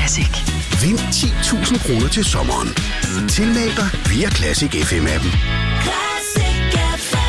Classic. Vind 10.000 kroner til sommeren. Tilmeld dig via Classic FM-appen. Classic FM.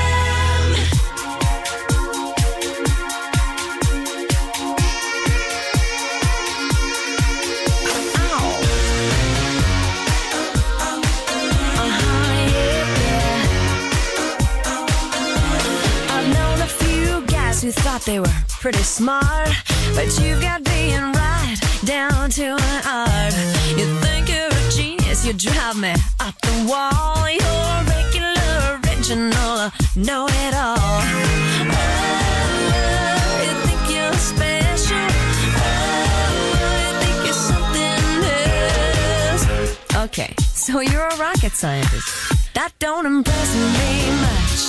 Who thought they were pretty smart, but you've got being right down to an art. You think you're a genius, you drive me up the wall. You're regular, original, know-it-all. Oh, you think you're special. Oh, you think you're something else. Okay, so you're a rocket scientist. That don't impress me much.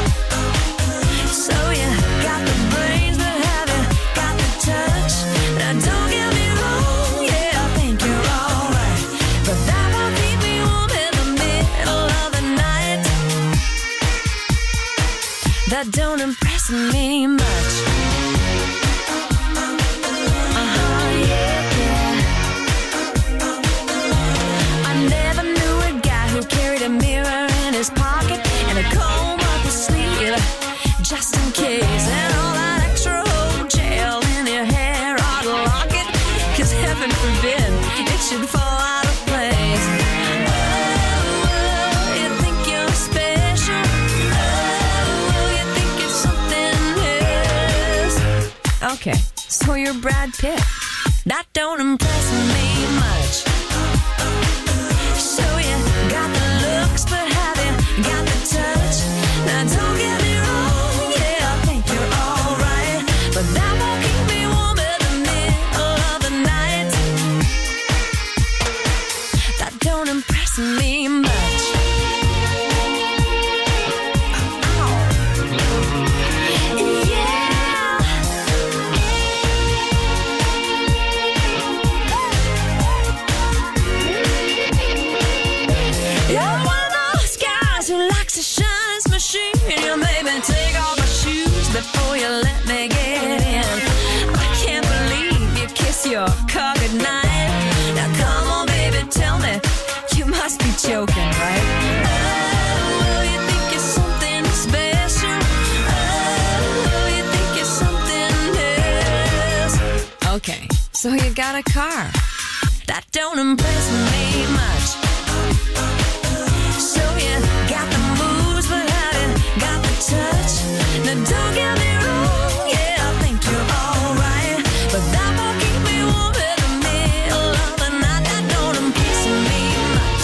So you got the brains, but have you got the touch? Now don't get me wrong, yeah, I think you're alright, but that won't keep me warm in the middle of the night. That don't impress me much. I never knew a guy who carried a mirror in his pocket and a comb up his sleeve, just in case, and all that extra old gel in your hair ought to lock it, 'cause heaven forbid it should fall out of place. Oh, you think you're special. Oh, you think you're something else. Okay, so you're Brad Pitt. That don't impress me much. So you got the looks, but have you got the touch? Now don't get me wrong, but that won't keep me warm in the middle of the night. That don't impress me much. You're one of those guys who likes to shine his machine. You made me take off my shoes before you let me get in. I can't believe you kiss your car goodnight. Now come on, baby, tell me, you must be joking, right? Oh, you think you're something special. Oh, you think you're something else. Okay, so you got a car. That don't impress me much. So you got the moves, but have you got the touch? Now don't get me wrong, yeah, I think you're alright, but that won't keep me warm in the middle of the night. That don't impress me much.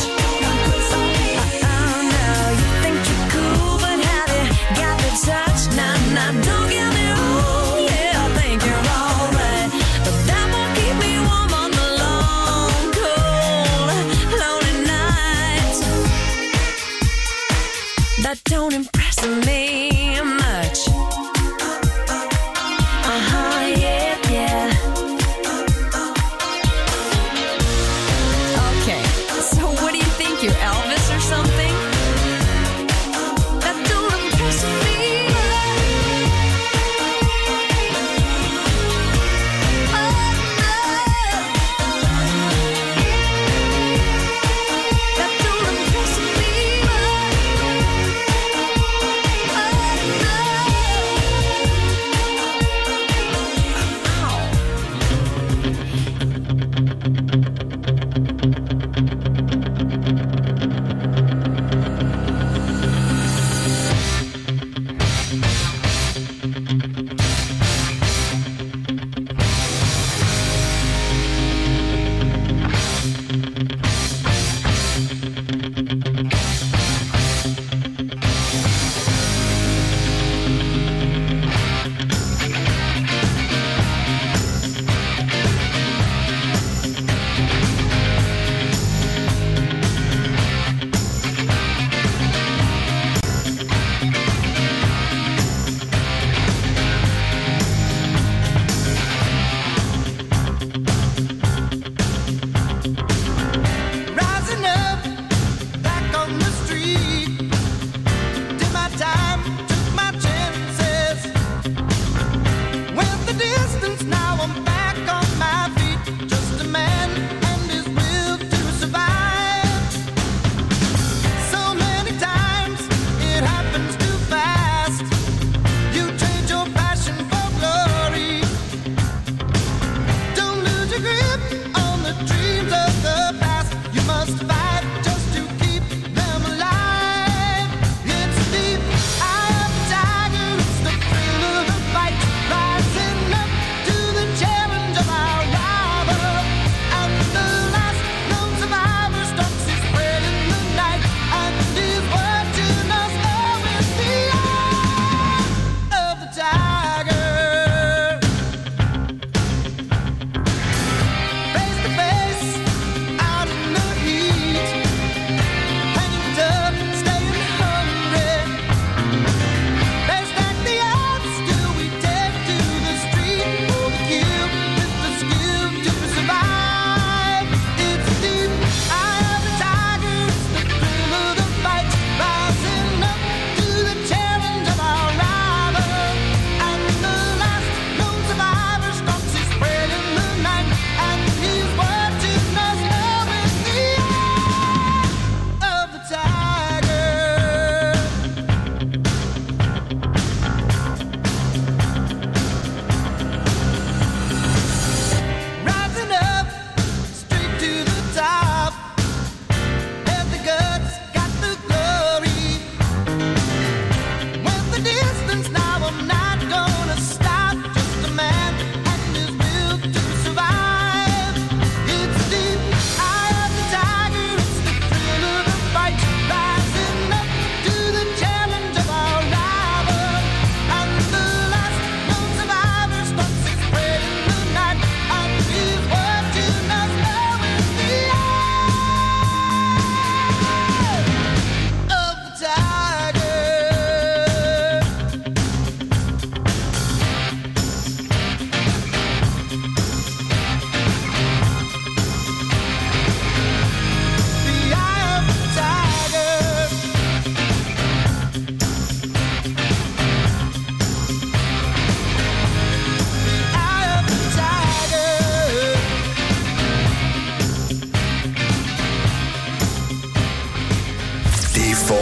Oh no, you think you're cool, but have you got the touch? Now don't get me wrong, yeah, I think you're alright, but that won't keep me warm on the long, cold, lonely nights. That don't impress me much. Okay, so what do you think? You're Elvis or something? That don't impress me. Oh no. That don't impress me. Oh no.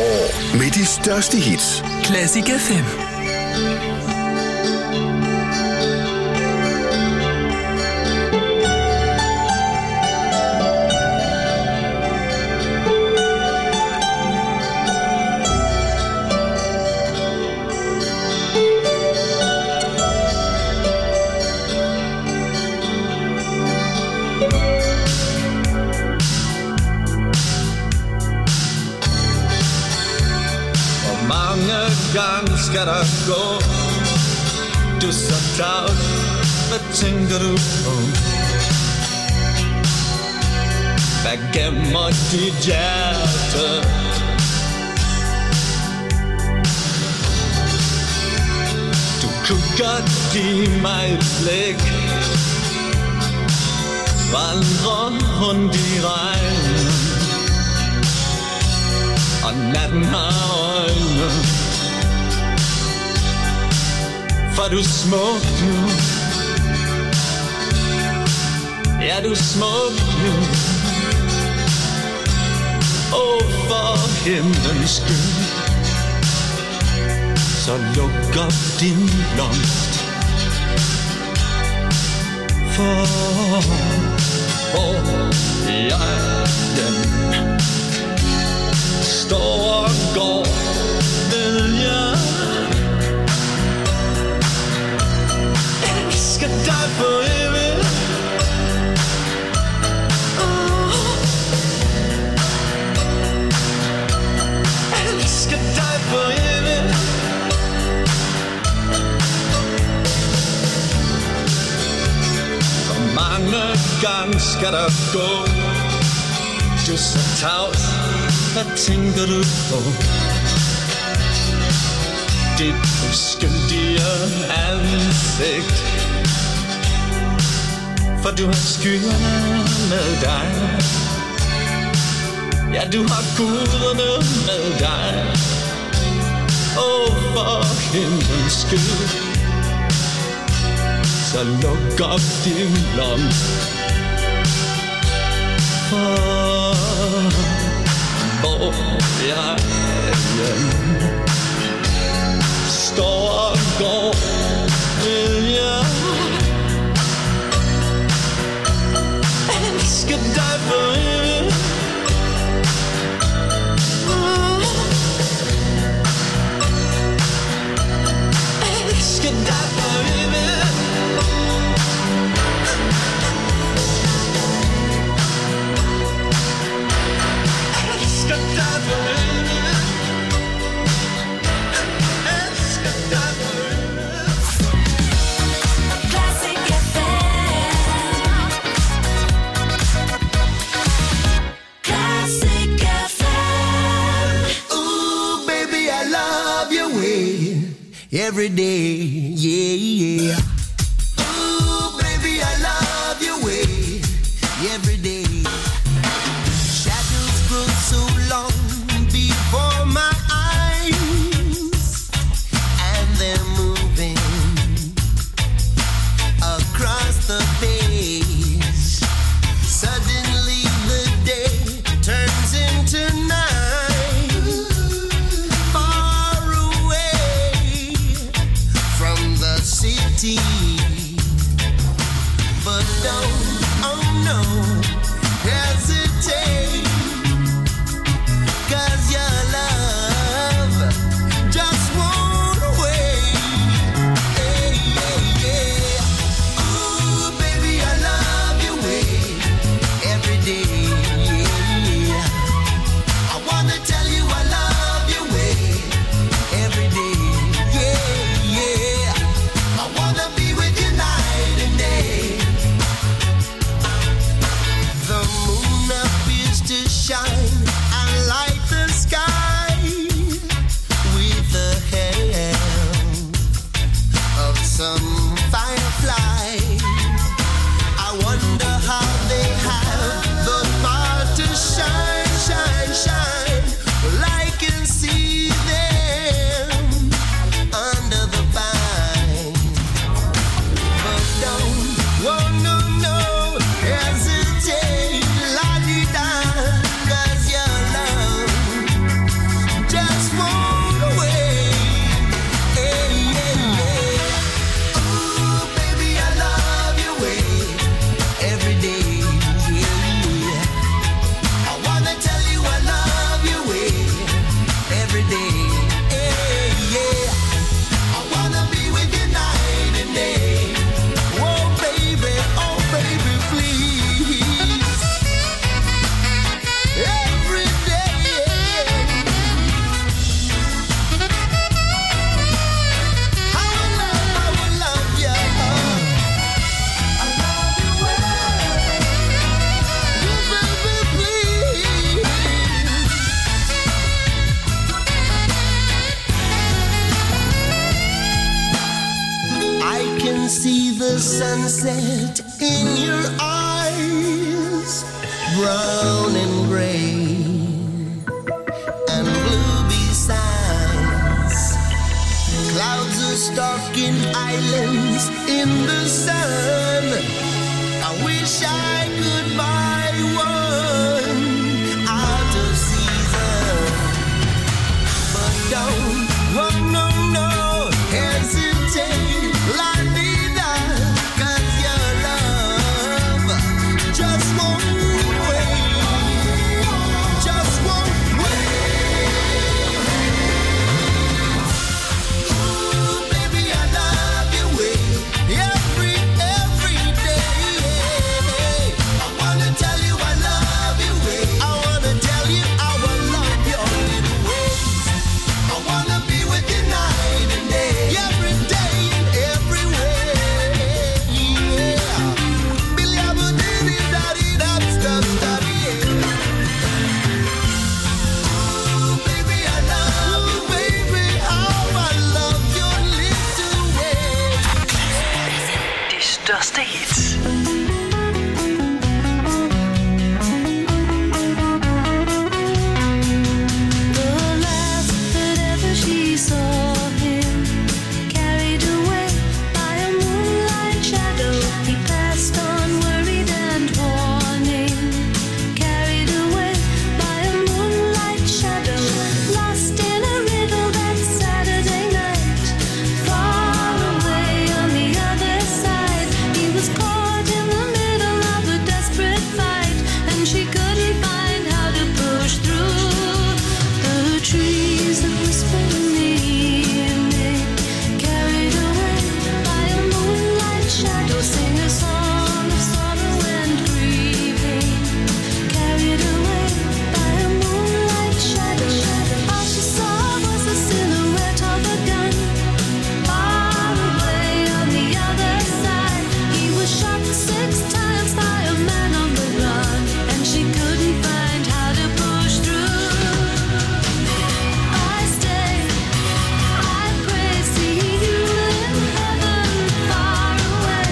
år med de største hits. Classic FM. Gang skal der gå. Du er så tavs. Hvad tænker du på? Hvad gemmer dit hjerte? Du kunne godt give mig et blik. Vandre rundt i regnen, og natten har øjne. For du er smuk nu. Ja, du er smuk nu. For himlens skyld, så luk op din blomst. For jeg står og går, vil jeg elsker dig for evigt. Elsker dig for evigt. For mange gange skal der gå. Du er så tavs. Hvad tænker du på? Dit uskyldige ansigt. For du har skyerne med dig. Ja, du har guderne med dig. For himlens skyld, så luk op din blomst. For hvor jeg står og går, vil jeg elsker dig for evigt. Elsker dig for evigt. Elsker dig for evigt. Elsker dig for evigt. Classic FM. Classic FM. Ooh, baby, I love your way every day, yeah. Ooh, baby, I love your way every day. Shadows grow so long before my eyes, and they're moving across the page. Suddenly the day turns into night. Far away from the city see the sunset in your eyes, brown and gray and blue besides. Clouds are stalking islands in the sun. I wish I could buy one out of season, but don't, oh no, no, hesitate, la vida, 'cause your love just won't wait, just won't wait. Ooh, baby, I love your way, every day. I wanna tell you I love your way. I wanna tell you how I love your little ways. I wanna be with you night and day, every day and every way. Yeah. Billy, I would do it, daddy, that stuff, daddy. Ooh, baby, I love you, baby, how I love your little ways. De største hits. The last that ever she saw him, carried away by a moonlight shadow, he passed on worried and warning. Carried away by a moonlight shadow, lost in a riddle that Saturday night. Far away on the other side, he was caught in the middle of a desperate fight, and she couldn't find how to push through. The trees that whispered in the evening, carried away by a moonlight shadow, sing a song of sorrow and grieving. Carried away by a moonlight shadow, all she saw was the silhouette of a gun. Far away on the other side, he was shot 6 times by a man on the run, and she couldn't find how to push through. I stay, I pray, see you in heaven, far away.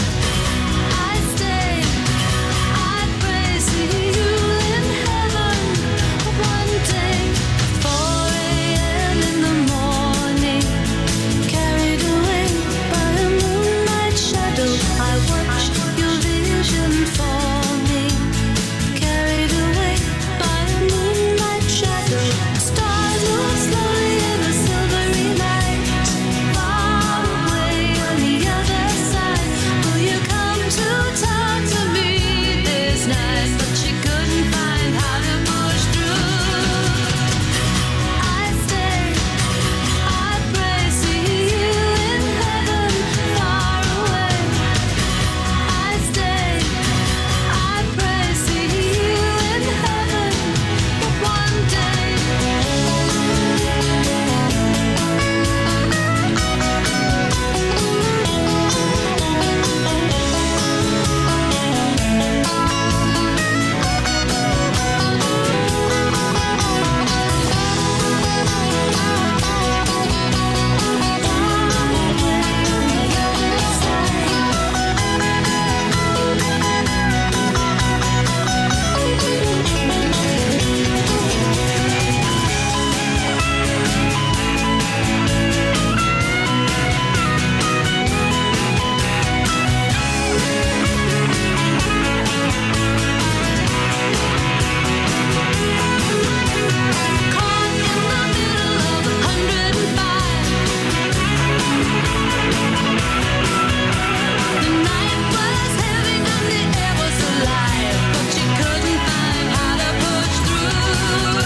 I stay, I pray, see you in heaven one day. 4 a.m. in the morning, carried away by a moonlight shadow, I watched your vision forming. Carried away by a moonlight shadow, stars move slowly in the silvery light. Far away on the other side, will you come to talk to me this night? But she couldn't find how to push through. I stay, I pray, see you in heaven, far away. I stay, I pray, see you in heaven one day. Caught in the middle of 105. The night was heavy and the air was alive, but she couldn't find how to push through.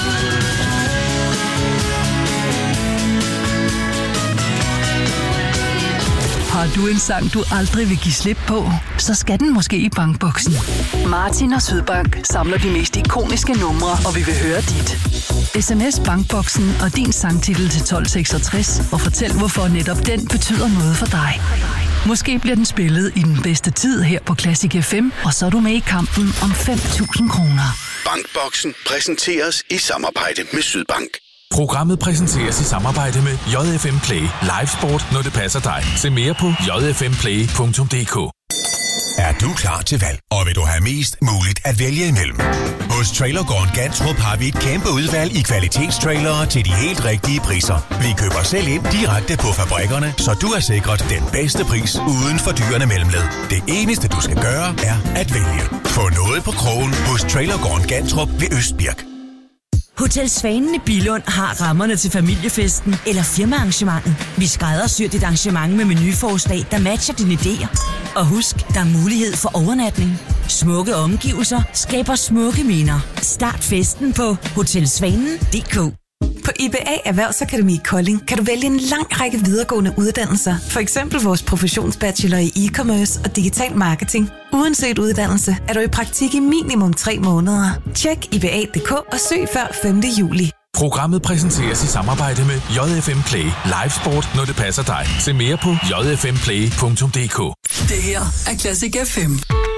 Har du en sang, du aldrig vil give slip på, så skal den måske i Bankboksen. Martin og Sydbank samler de mest ikoniske numre, og vi vil høre dit. SMS Bankboksen og din sangtitel til 1266 og fortæl, hvorfor netop den betyder noget for dig. Måske bliver den spillet i den bedste tid her på Classic FM, og så er du med i kampen om 5.000 kroner. Bankboksen præsenteres i samarbejde med Sydbank. Programmet præsenteres i samarbejde med JFM Play. Live sport, når det passer dig. Se mere på jfmplay.dk. Er du klar til valg, og vil du have mest muligt at vælge imellem? Hos Trailergården Gantrup har vi et kæmpe udvalg i kvalitetstrailere til de helt rigtige priser. Vi køber selv ind direkte på fabrikkerne, så du er sikret den bedste pris uden fordyrende mellemled. Det eneste du skal gøre er at vælge. Få noget på krogen hos Trailergården Gantrup ved Østbirk. Hotel Svanen i Billund har rammerne til familiefesten eller firmaarrangementet. Vi skræddersyr dit arrangement med menuforslag, der matcher dine idéer. Og husk, der er mulighed for overnatning. Smukke omgivelser skaber smukke minder. Start festen på hotelsvanen.dk. På IBA Erhvervsakademi Kolding kan du vælge en lang række videregående uddannelser. For eksempel vores professionsbachelor i e-commerce og digital marketing. Uanset uddannelse er du i praktik i minimum 3 måneder. Tjek IBA.dk og søg før 5. juli. Programmet præsenteres i samarbejde med JFM Play. Live sport, når det passer dig. Se mere på jfmplay.dk. Det her er Classic FM.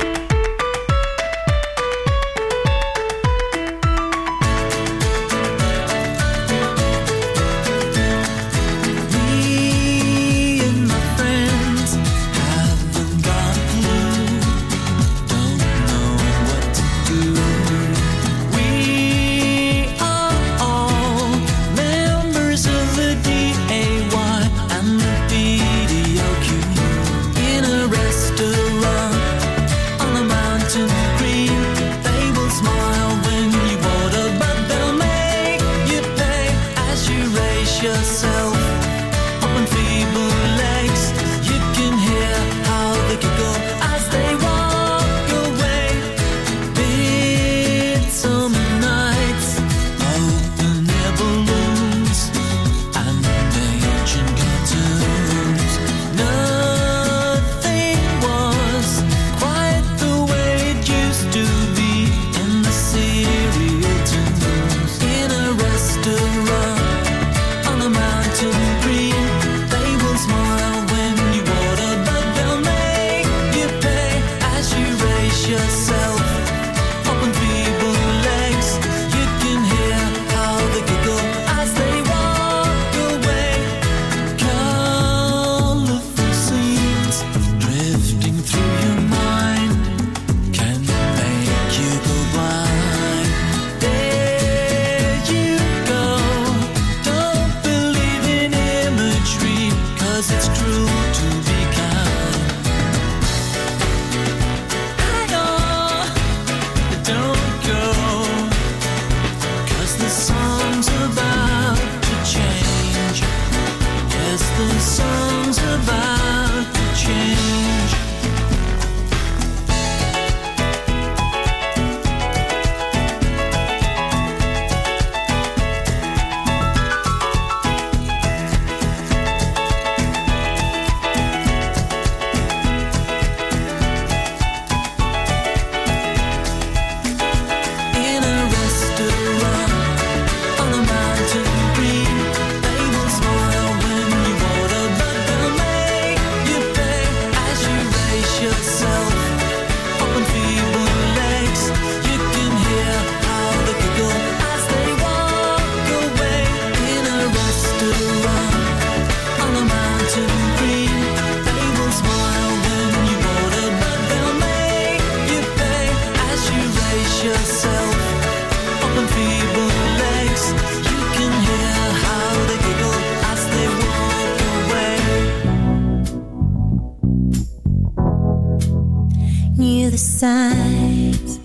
signs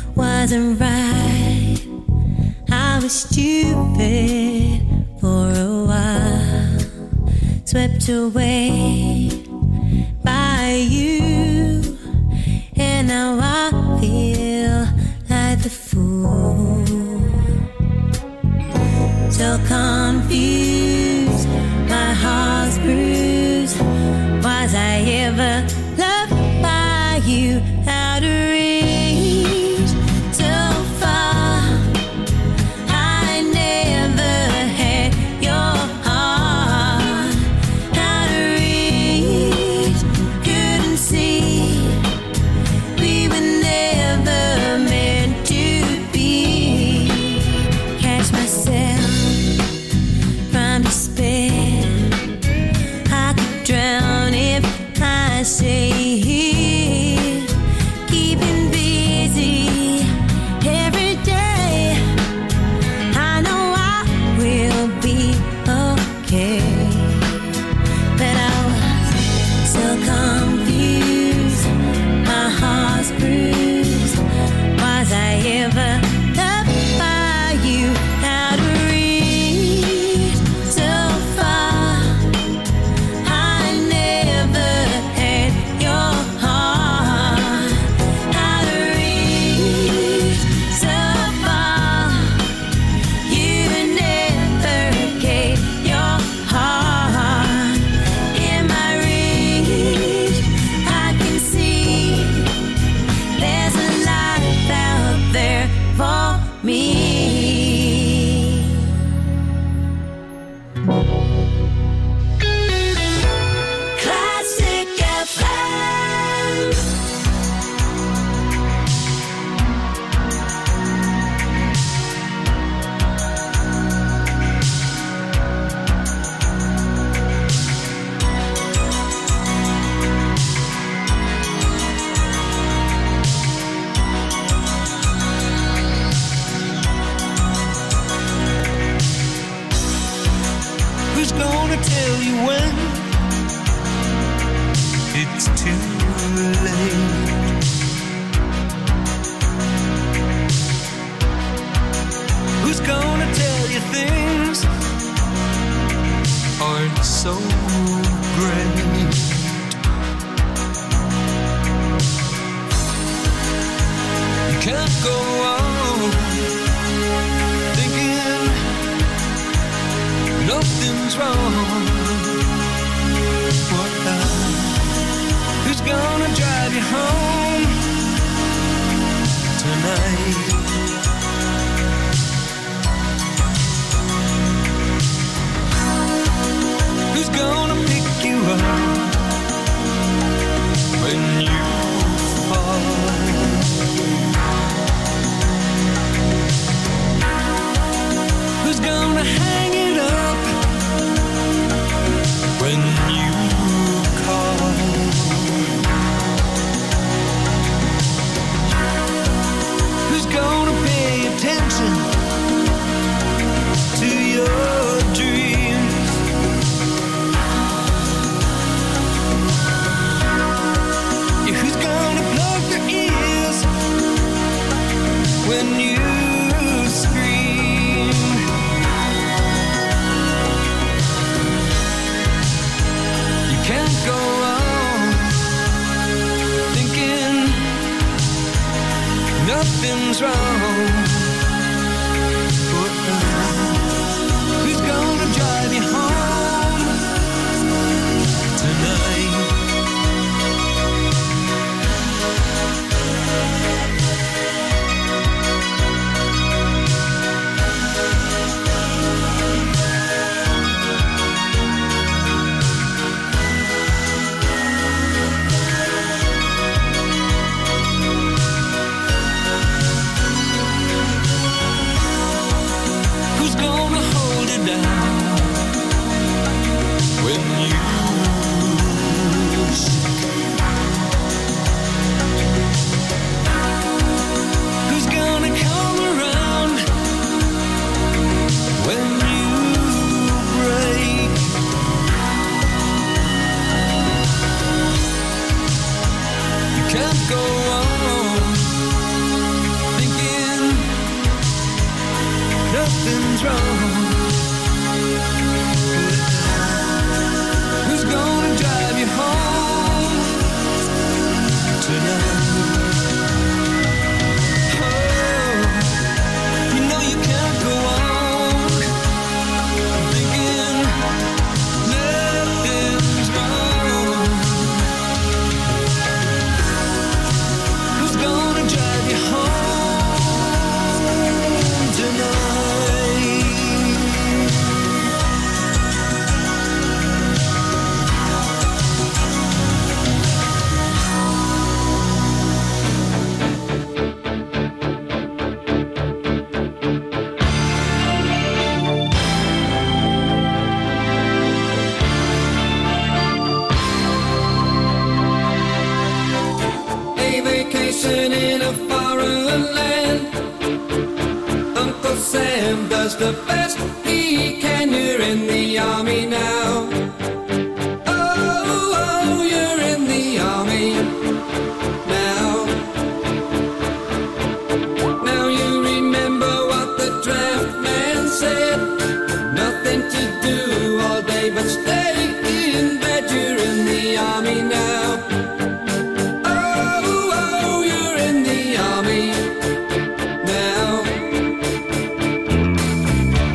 wasn't right. I was stupid for a while, swept away by you, and now I feel like the fool. So confused, my heart's bruised. Was I ever loved by you? Out of reach, so far. I never had your heart. Out of reach, couldn't see. Who's gonna tell you when it's too late? Who's gonna tell you things aren't so great? You can't go on thinking nothing's wrong. What who's gonna drive you home tonight? Who's gonna pick you up when you fall? Who's gonna hang it up when you call? Who's gonna pay attention to your dreams? Yeah, who's gonna plug your ears when you scream? You can't go on thinking nothing's wrong. Who's gonna drive you home tonight? Who's gonna hold it down when you who's gonna come around when you break? You can't go on thinking nothing's wrong. Who's gonna drive you home tonight? Oh, you know you can't go on thinking nothing's wrong. Who's gonna drive you home tonight? A vacation in a foreign land. Uncle Sam does the best he can. You're in the army now. Oh, you're in the army now. Now you remember what the draft man said. Nothing to do all day but stay in bed. You're in the army now. Oh, you're in the army now.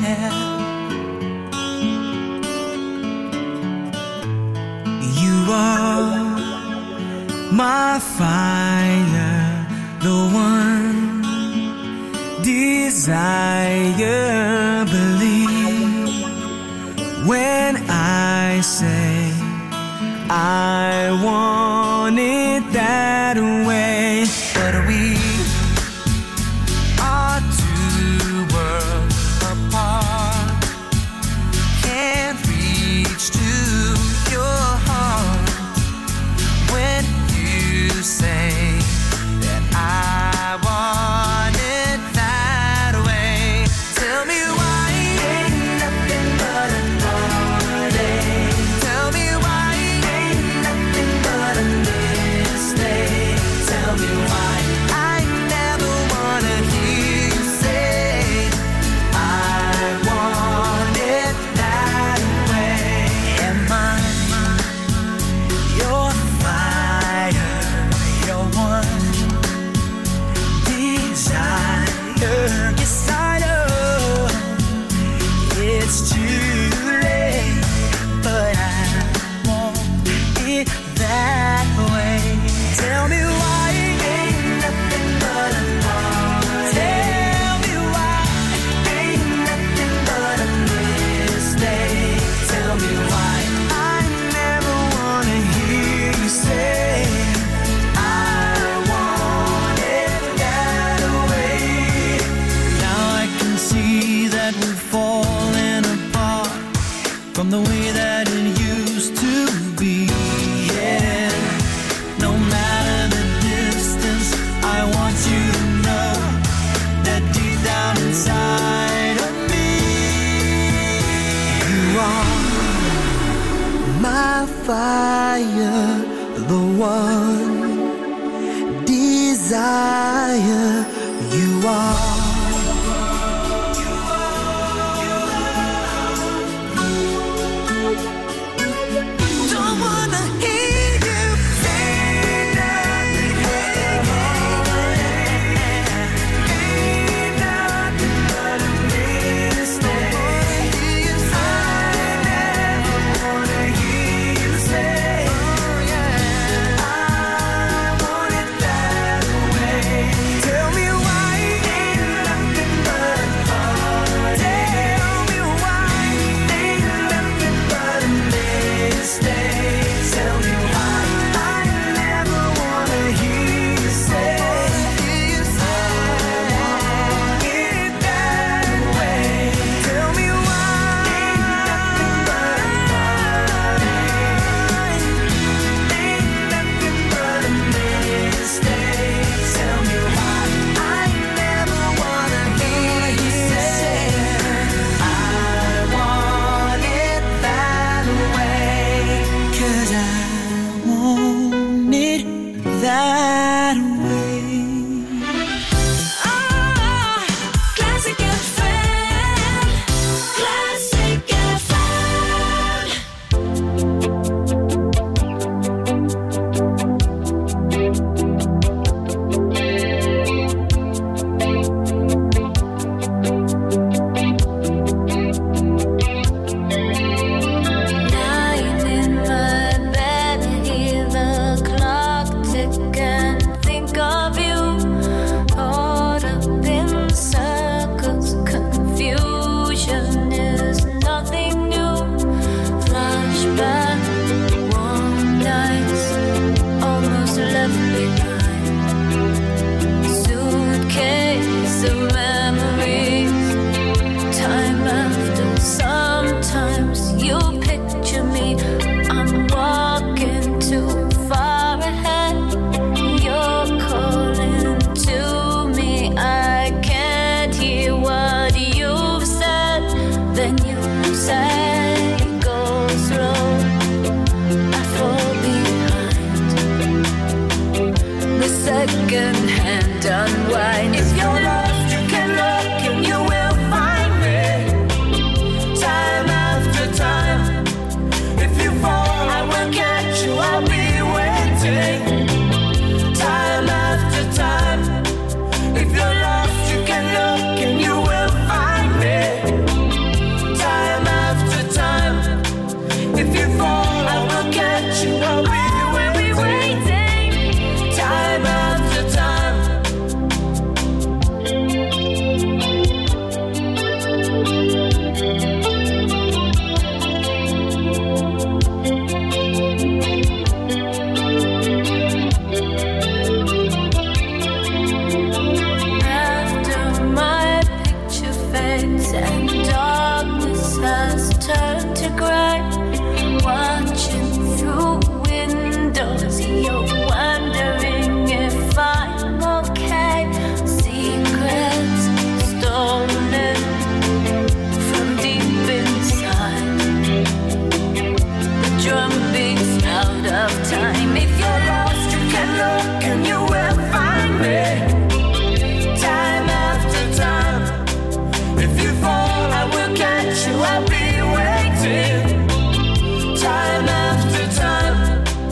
You are my fire, the one desire. Believe when I say I want it that way. But we are two worlds apart. Can't reach to your heart when you say that I want it that way. Tell me why ain't nothing but a heartache. Tell me why ain't nothing but a mistake. Tell me why I never wanna hear you say I want it that way. Am I your fire, your one desire? Yes, I know it's too late, but I want it that way. Tell me why ain't nothing but a heartache. Tell me why ain't nothing but a mistake. Tell me why I never wanna hear you say I want it that way. Now I can see that we're falling apart from the way that it used to be. Yeah. No matter the distance, I want you to know that deep down inside of me, you are my fire, the one desire. You are. Don't wanna hear you say nothing. Ain't nothing but a mistake. I never wanna hear you say I want it that way. Tell me why ain't when darkness has turned to gray, watching through windows, you're wondering if I'm okay. Secrets stolen from deep inside. The drum beats out of time. If you're lost, you can look and you will find me. Time after time. If you fall, I will catch you. I'll be waiting. Time after time.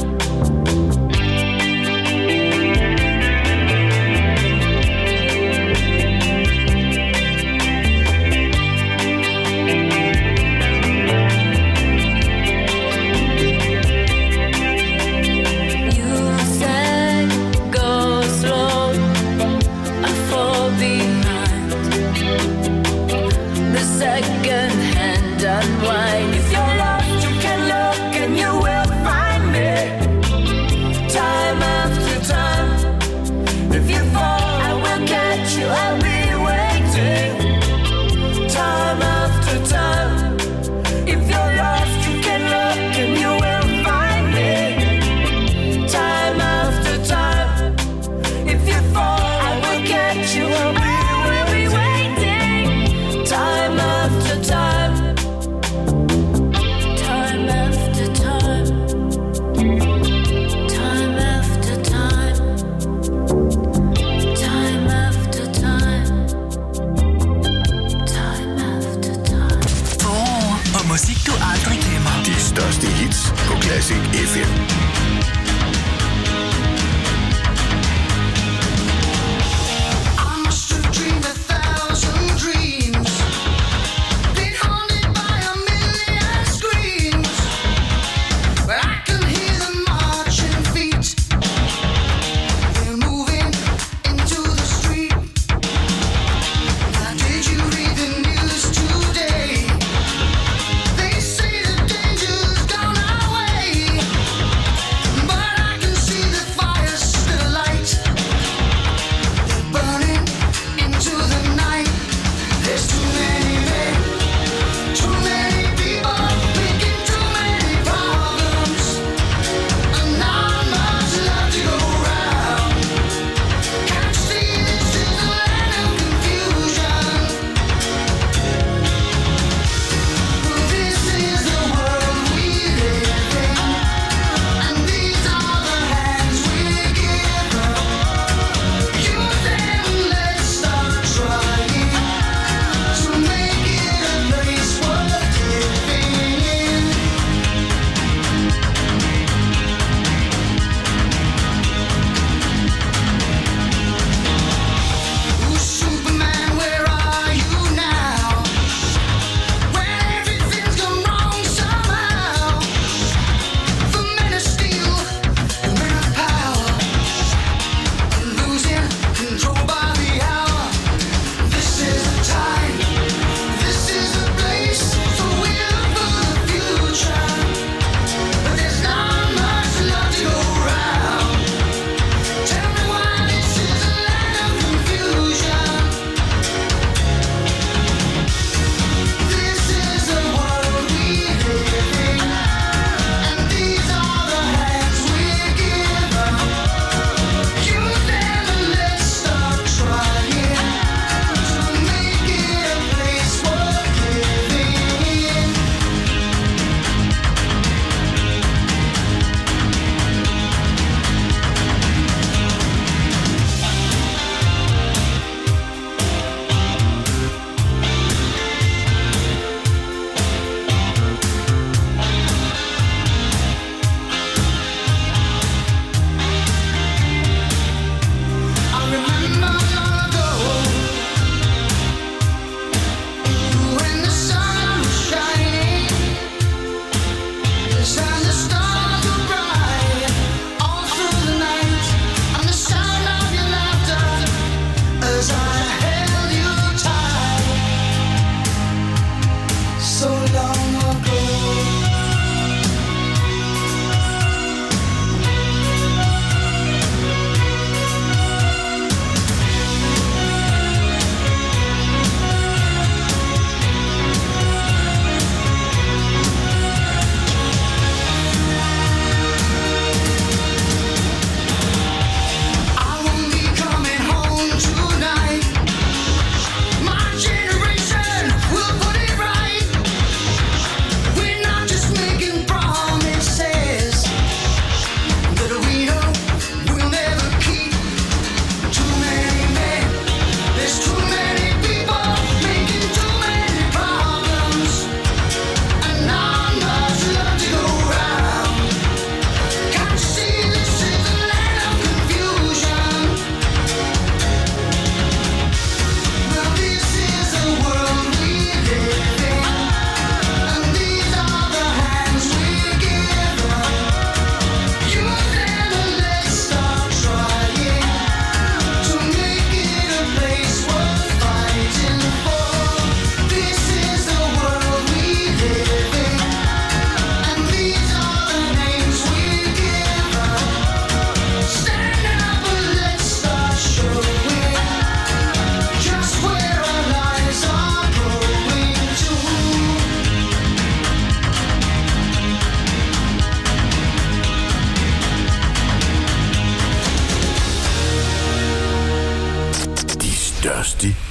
You said go slow, I fall behind. The second hand unwind. If you're lost, you can look and you will find me. Time after time. If you fall, I will catch you. I'll be waiting. Time after time. If you're lost, you can look and you will find me. Time after time. If you fall, I will catch you. I will be waiting. Time after time. Time after time. Time after time. Time after time. Time after time. Og musik, du aldrig glemmer. De største hits på Classic FM. I must have dreamed 1,000 dreams, been haunted by a million screams, but I can hear the marching feet. They're moving into the street. Now, did you read the news today? They say the danger's gone our way, but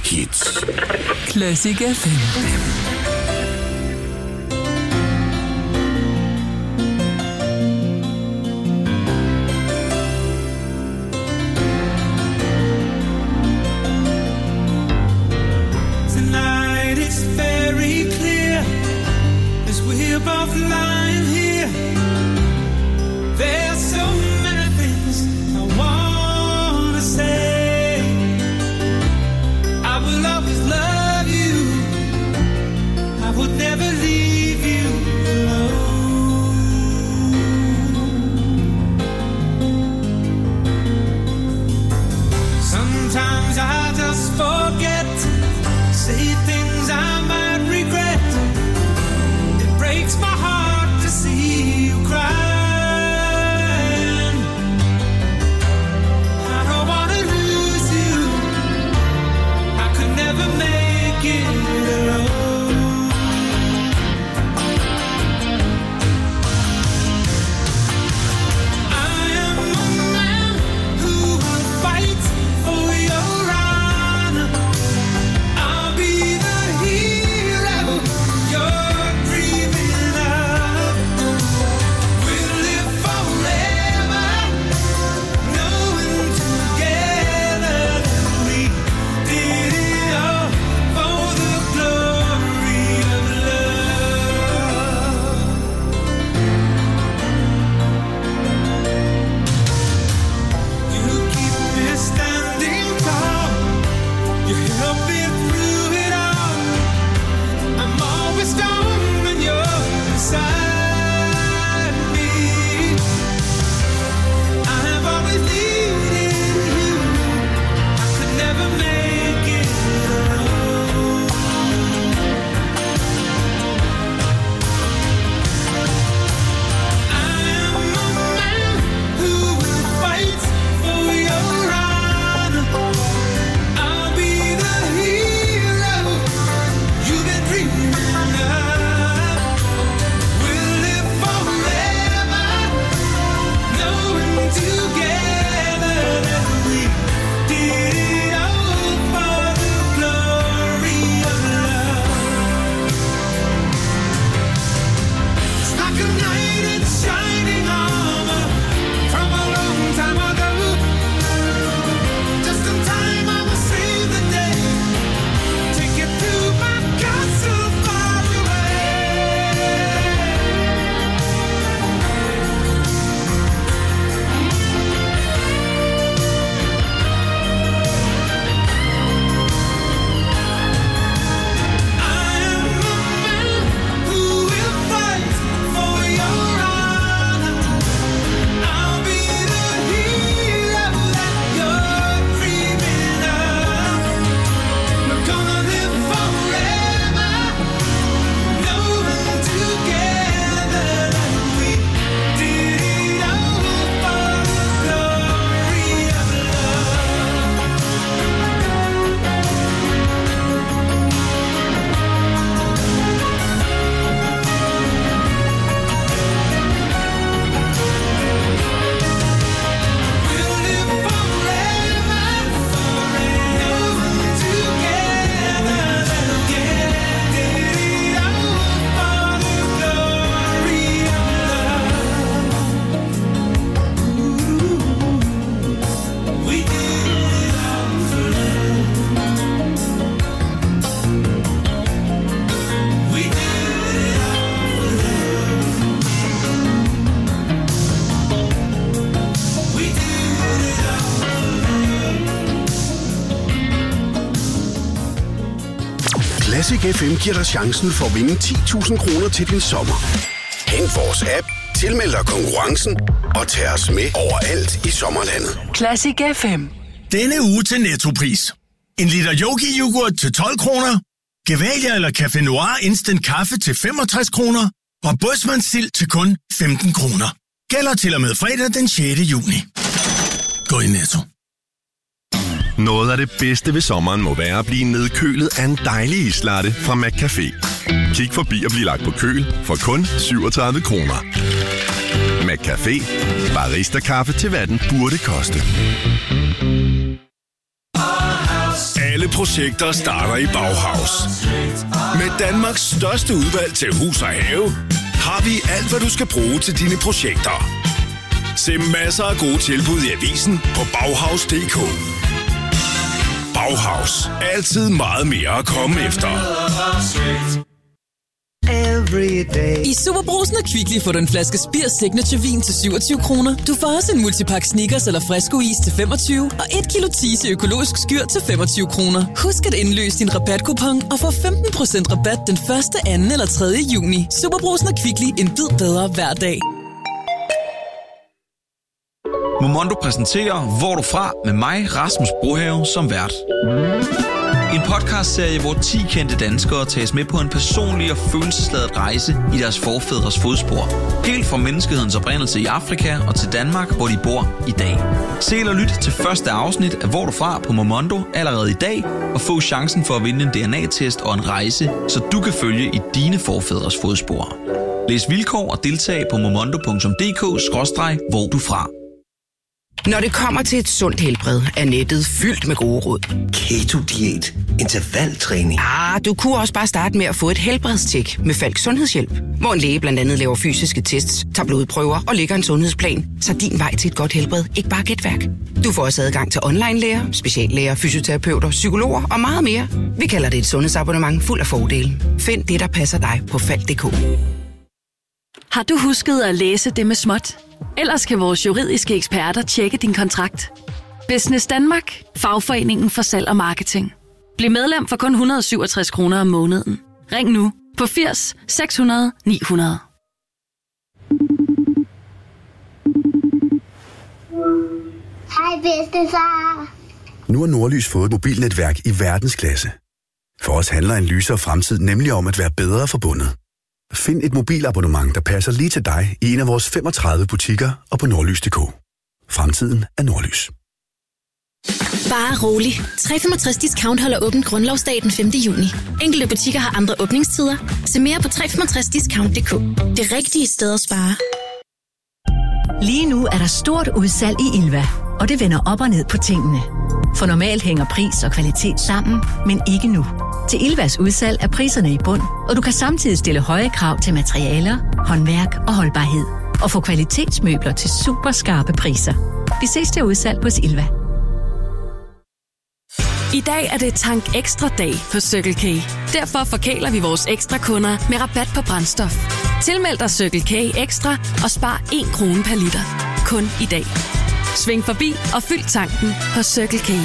hits. Classic FM. Tonight it's very clear as we're both lying here. There's so many things I wanna say. I will always love you. I would never leave you alone. Sometimes I just forget, say things I might regret. It breaks my heart to see you cry. Classic FM giver dig chancen for at vinde 10.000 kroner til din sommer. Hent vores app, tilmeld dig konkurrencen og tag os med overalt i sommerlandet. Classic FM. Denne uge til Nettopris. En liter Yogi-yoghurt til 12 kroner. Gevalia eller Café Noir Instant Kaffe til 65 kroner. Og Bosman Sild til kun 15 kroner. Gælder til og med fredag den 6. juni. Gå i Netto. Noget af det bedste ved sommeren må være at blive nedkølet af en dejlig islatte fra McCafé. Kig forbi og bliv lagt på køl for kun 37 kroner. McCafé. Barista-kaffe til hvad den burde koste. Alle Alle projekter starter i Bauhaus. Med Danmarks største udvalg til hus og have, har vi alt, hvad du skal bruge til dine projekter. Se masser af gode tilbud i avisen på Bauhaus.dk. Bauhaus. Altid meget mere at komme efter. I Superbrugsen og Kvickly får du en flaske Spir Signature Vin til 27 kroner. Du får også en multipack Snickers eller Fresco-is til 25, og 1 kilo Tise økologisk skyr til 25 kroner. Husk at indløse din rabatkupon og få 15% rabat den 1., 2. eller 3. juni. Superbrugsen og Kvickly, en bid bedre hver dag. Momondo præsenterer Hvor du fra med mig, Rasmus Brohave, som vært. En podcastserie, hvor 10 kendte danskere tages med på en personlig og følelsesladet rejse i deres forfædres fodspor. Helt fra menneskehedens oprindelse i Afrika og til Danmark, hvor de bor i dag. Se eller lyt til første afsnit af Hvor du fra på Momondo allerede i dag, og få chancen for at vinde en DNA-test og en rejse, så du kan følge i dine forfædres fodspor. Læs vilkår og deltag på momondo.dk/hvor du fra. Når det kommer til et sundt helbred, er nettet fyldt med gode råd. Keto-diæt, intervaltræning. Du kunne også bare starte med at få et helbredstjek med Falk Sundhedshjælp, hvor en læge blandt andet laver fysiske tests, tager blodprøver og lægger en sundhedsplan, så din vej til et godt helbred ikke bare er gætværk. Du får også adgang til online-læger, speciallæger, fysioterapeuter, psykologer og meget mere. Vi kalder det et sundhedsabonnement fuld af fordele. Find det, der passer dig på Falk.dk. Har du husket at læse det med småt? Ellers kan vores juridiske eksperter tjekke din kontrakt. Business Danmark, fagforeningen for salg og marketing. Bliv medlem for kun 167 kroner om måneden. Ring nu på 80 600 900. Hej bedstefar. Nu har Nordlys fået et mobilnetværk i verdensklasse. For os handler en lysere fremtid nemlig om at være bedre forbundet. Find et mobilabonnement, der passer lige til dig i en af vores 35 butikker og på nordlys.dk. Fremtiden er Nordlys. Bare rolig. 365 Discount holder åbent grundlovsdag den 5. juni. Enkelte butikker har andre åbningstider. Se mere på 365discount.dk. Det rigtige sted at spare. Lige nu er der stort udsalg i Ilva, og det vender op og ned på tingene. For normalt hænger pris og kvalitet sammen, men ikke nu. Til Ilvas udsalg er priserne i bund, og du kan samtidig stille høje krav til materialer, håndværk og holdbarhed. Og få kvalitetsmøbler til super skarpe priser. Vi ses til udsalg hos Ilva. I dag er det Tank Ekstra dag på Circle K. Derfor forkæler vi vores ekstra kunder med rabat på brændstof. Tilmeld dig Circle K Ekstra og spar 1 krone per liter. Kun i dag. Sving forbi og fyld tanken hos Circle K.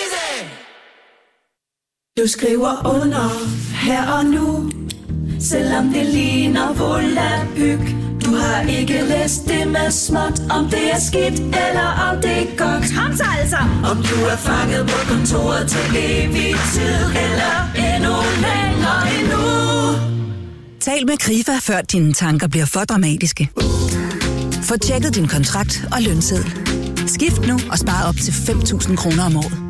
Du skriver under her og nu, selvom det ligner volapyk. Du har ikke læst det med småt, om det er skidt eller om det er godt. Kom så altså! Om du er fanget på kontoret til evig tid, eller endnu længere endnu. Tal med Krifa, før dine tanker bliver for dramatiske. Få tjekket din kontrakt og lønseddel. Skift nu og spar op til 5.000 kroner om året.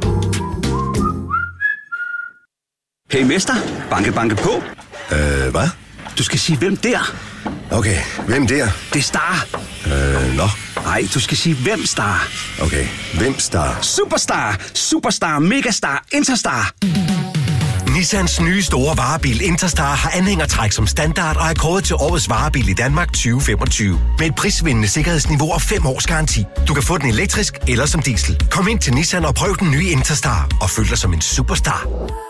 Hey mester, banke banke på. Hvad? Du skal sige hvem der. Okay, hvem der? Det er Star. Nå. Nej, du skal sige hvem Star. Okay, hvem Star? Superstar, Superstar, Megastar, Interstar. Nissans nye store varebil Interstar har anhængertræk som standard og er kåret til årets varebil i Danmark 2025. Med et prisvindende sikkerhedsniveau og 5 års garanti. Du kan få den elektrisk eller som diesel. Kom ind til Nissan og prøv den nye Interstar og føl dig som en superstar.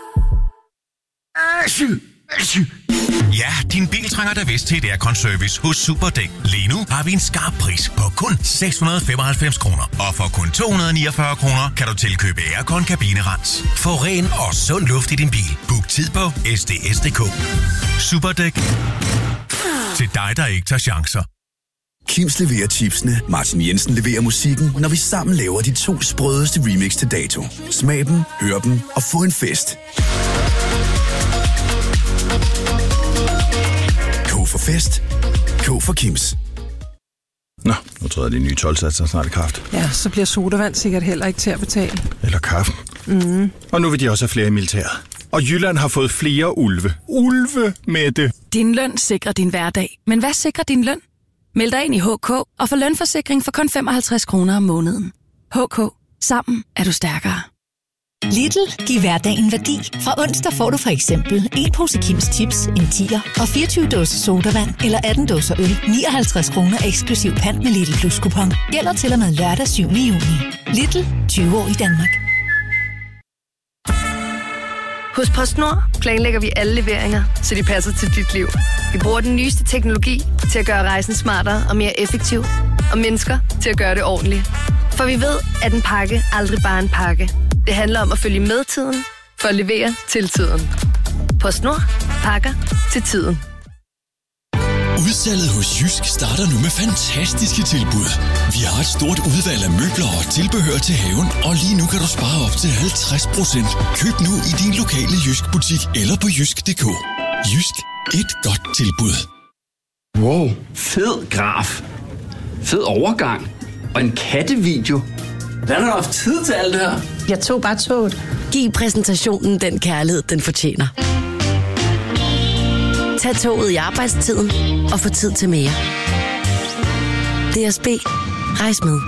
Ja, din bil trænger da vist til et aircon-service hos Superdæk. Lige nu har vi en skarp pris på kun 695 kroner. Og for kun 249 kroner kan du tilkøbe aircon kabinerens. Få ren og sund luft i din bil. Book tid på sds.dk. Superdæk. Til dig, der ikke tager chancer. Kims leverer chipsene, Martin Jensen leverer musikken, når vi sammen laver de 2 sprødeste remix til dato. Smag dem, hør dem og få en fest. K for fest. K for Kims. Nå, nu tror jeg, de nye 12-satser snart i kraft. Ja, så bliver sodavand sikkert heller ikke til at betale. Eller kaffen. Og nu vil de også have flere i militæret. Og Jylland har fået flere ulve. Ulve, Mette! Din løn sikrer din hverdag. Men hvad sikrer din løn? Meld dig ind i HK og få lønforsikring for kun 55 kroner om måneden. HK. Sammen er du stærkere. Lidl giver hverdagen værdi. Fra onsdag får du for eksempel en pose Kims Chips, en 10'er og 24 dåser sodavand eller 18 dåser øl. 59 kroner eksklusiv pant med Lidl Plus kupon. Gælder til og med lørdag 7. juni. Lidl, 20 år i Danmark. Hos PostNord planlægger vi alle leveringer, så de passer til dit liv. Vi bruger den nyeste teknologi til at gøre rejsen smartere og mere effektiv, og mennesker til at gøre det ordentligt. For vi ved, at en pakke aldrig bare er en pakke. Det handler om at følge med tiden, for at levere til tiden. PostNord. Pakker til tiden. Udsalget hos Jysk starter nu med fantastiske tilbud. Vi har et stort udvalg af møbler og tilbehør til haven, og lige nu kan du spare op til 50%. Køb nu i din lokale Jysk-butik eller på jysk.dk. Jysk. Et godt tilbud. Wow, fed graf. Fed overgang. Og en kattevideo. Hvordan har du haft tid til alt det her? Jeg tog bare toget. Giv præsentationen den kærlighed, den fortjener. Tag toget i arbejdstiden og få tid til mere. DSB. Rejs med.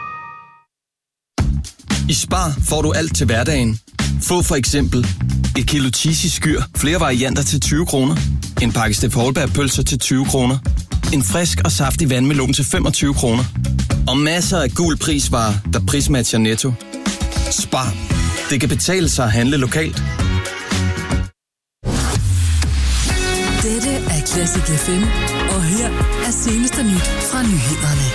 I Spar får du alt til hverdagen. Få for eksempel et kilo cheesy skyr, flere varianter til 20 kroner. En pakke Steff Holberg pølser til 20 kroner. En frisk og saftig vandmelon til 25 kroner. Og masser af gul prisvarer, der prismatcher Netto. Spar. Det kan betale sig at handle lokalt. Dette er Classic FM, og her er seneste nyt fra nyhederne.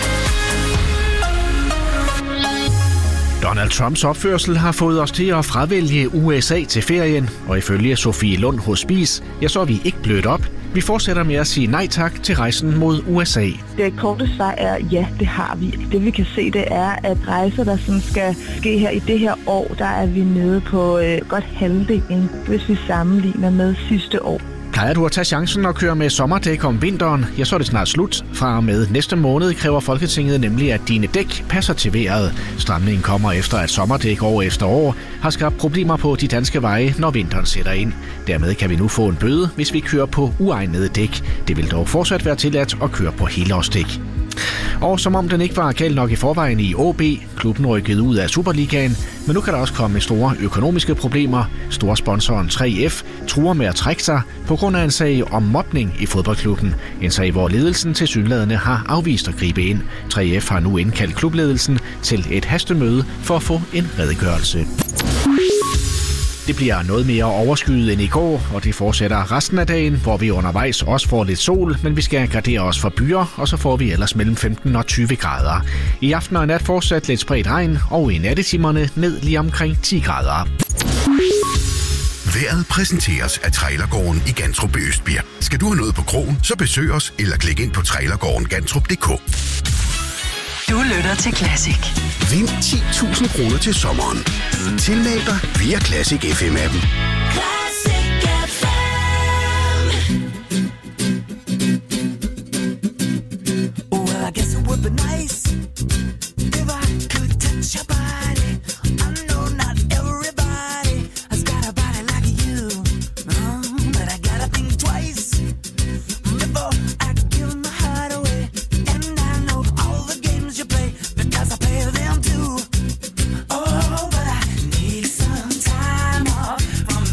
Donald Trumps opførsel har fået os til at fravælge USA til ferien, og ifølge Sofie Lund Hospice, så er vi ikke blødt op. Vi fortsætter med at sige nej tak til rejsen mod USA. Det korte svar er, ja, det har vi. Det vi kan se, det er, at rejser, der sådan skal ske her i det her år, der er vi nede på godt halvdelen, hvis vi sammenligner med sidste år. Plejer du at tage chancen og køre med sommerdæk om vinteren, så er det snart slut. Fra og med næste måned kræver Folketinget nemlig, at dine dæk passer til vejret. Stramningen kommer efter, at sommerdæk år efter år har skabt problemer på de danske veje, når vinteren sætter ind. Dermed kan vi nu få en bøde, hvis vi kører på uegnede dæk. Det vil dog fortsat være tilladt at køre på helårsdæk. Og som om den ikke var galt nok i forvejen i OB, klubben rykkede ud af Superligaen, men nu kan der også komme store økonomiske problemer. Storsponsoren 3F truer med at trække sig på grund af en sag om mobning i fodboldklubben. En sag, hvor ledelsen tilsyneladende har afvist at gribe ind. 3F har nu indkaldt klubledelsen til et hastemøde for at få en redegørelse. Det bliver noget mere overskyet end i går, og det fortsætter resten af dagen, hvor vi undervejs også får lidt sol, men vi skal gardere os for byer, og så får vi ellers mellem 15 og 20 grader. I aften og nat fortsat lidt spredt regn, og i nattetimerne ned lige omkring 10 grader. Vejret præsenteres af Trailergården i Gantrup i Østbirk. Skal du have noget på krogen, så besøg os eller klik ind på trailergårdengantrup.dk. Du lytter til Classic. Vind 10.000 kroner til sommeren. Tilmeld dig via Classic FM-appen. Classic FM. Well, I guess it would be nice if I could touch your body. I know not everybody has got a body like you, but I gotta think twice before I give my heart away. And I know all the games you play because I play them too. Oh, but I need some time off from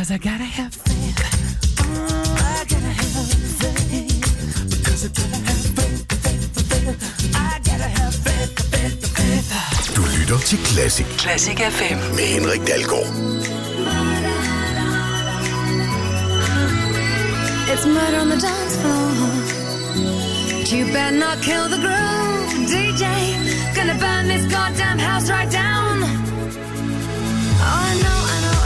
'cause I gotta have faith. I gotta have faith. Because I gotta have faith. I gotta have faith. Du lytter til Classic. Classic FM. Med Henrik Dahlgaard. It's murder on the dance floor. You better not kill the groove, DJ. Gonna burn this goddamn house right down. Oh, I know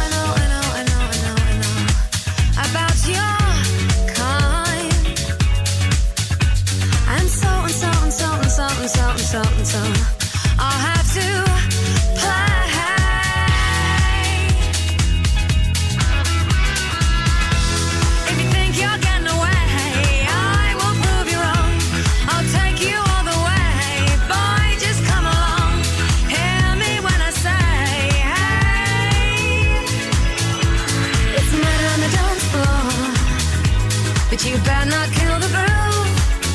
about your kind. And so I'll have to play. If you think you're getting away, I will prove you wrong. I'll take you all the way. Boy, just come along. Hear me when I say, hey. It's murder on the dance floor, but you better not kill the groove.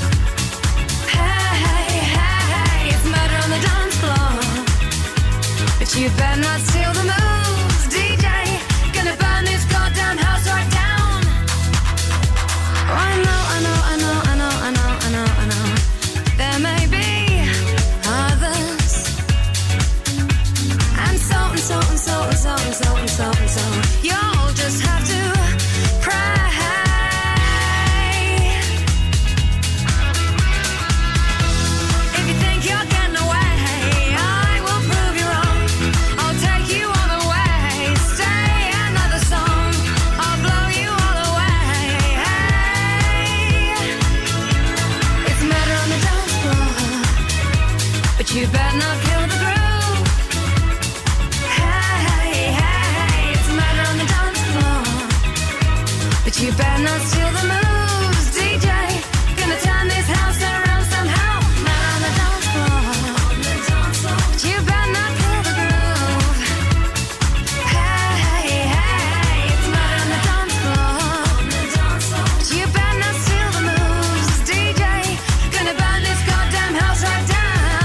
Hey, it's murder on the dance floor, but you better not steal the moves, DJ. Gonna burn this goddamn house right down. Oh, I know. There may be others, and so. You'll just have to pray. If you think you're getting away, I will prove you wrong. I'll take you all the way. Stay another song. I'll blow you all away. Hey, it's murder on the dance floor, but you better not kill the groove. Hey, it's murder on the dance floor, but you better not steal the moves, DJ. Gonna turn this house around somehow. Murder on the dance floor, but you better not kill the groove. Hey, it's murder on the dance floor, but you better not steal the moves, DJ. Gonna burn this goddamn house right down.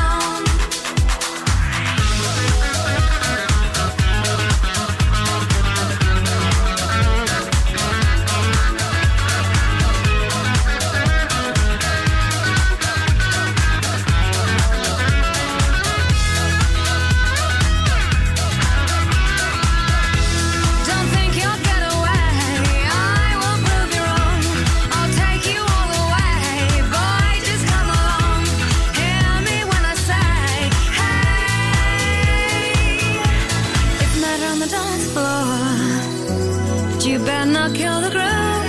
Don't think you'll get away. I will prove you wrong. I'll take you all the way. Boy, just come along. Hear me when I say, hey. It's murder on the dance floor, but you better not kill the groove.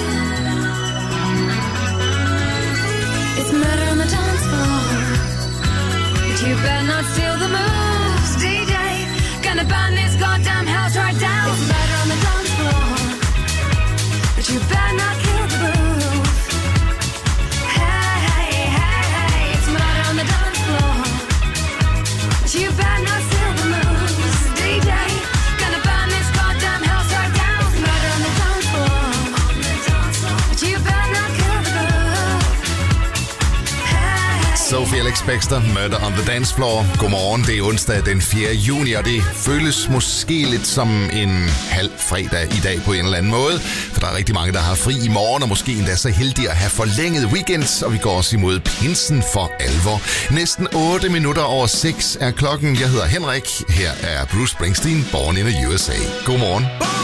It's murder on the dance floor, but you better not steal the moves, DJ. Gonna burn this goddamn house right down. It's murder on the dance floor, but you better not kill the groove. Hey, it's murder on the dance floor, but you better not steal the moves, DJ. Gonna burn this goddamn house right down. It's murder on the dance floor, but you better not kill the groove. Sophie Alex Baxter, Murder on the Dance Floor. Godmorgen, det er onsdag den 4. juni, og det føles måske lidt som en halv fredag i dag på en eller anden måde. For der er rigtig mange, der har fri i morgen, og måske endda så heldige at have forlænget weekends, og vi går også imod pinsen for alvor. Næsten 8 minutter over 6 er klokken. Jeg hedder Henrik. Her er Bruce Springsteen, Born in the USA. Godmorgen.